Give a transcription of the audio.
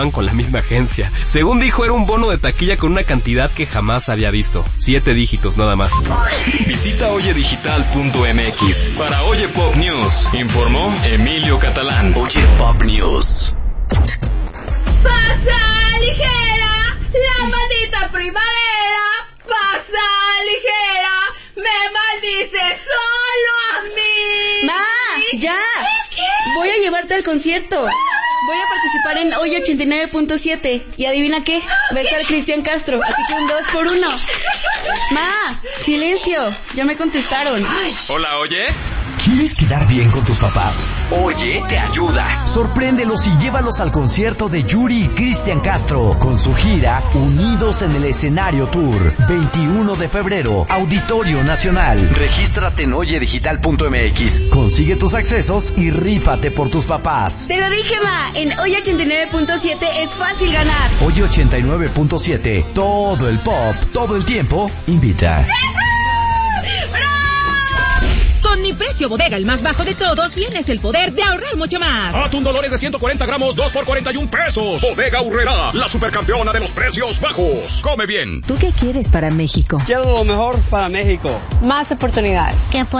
con la misma agencia. Según dijo, era un bono de taquilla con una cantidad que jamás había visto. 7 dígitos nada más. Visita oyedigital.mx para Oye Pop News. Informó Emilio Catalán. Oye Pop News. Pasa ligera, la maldita primavera. Pasa ligera, me maldice solo a mí. ¡Ma! ¡Ya! ¿Qué? Voy a llevarte al concierto. Voy a participar en Hoy 89.7. ¿Y adivina qué? Va a estar Cristian Castro, así que un 2x1. ¡Ma! ¡Silencio! Ya me contestaron. Hola, Oye. ¿Quieres quedar bien con tus papás? Oye te ayuda. Sorpréndelos y llévalos al concierto de Yuri y Cristian Castro con su gira Unidos en el Escenario Tour. 21 de febrero, Auditorio Nacional. Regístrate en oyedigital.mx. Consigue tus accesos y rífate por tus papás. Te lo dije, ma. En Hoy 89.7 es fácil ganar. Hoy 89.7. Todo el pop, todo el tiempo, invita. Con mi precio bodega, el más bajo de todos, tienes el poder de ahorrar mucho más. Atún Dolores de 140 gramos, 2 por 41 pesos. Bodega Aurrerá, la supercampeona de los precios bajos. Come bien. ¿Tú qué quieres para México? Quiero lo mejor para México. Más oportunidades. Que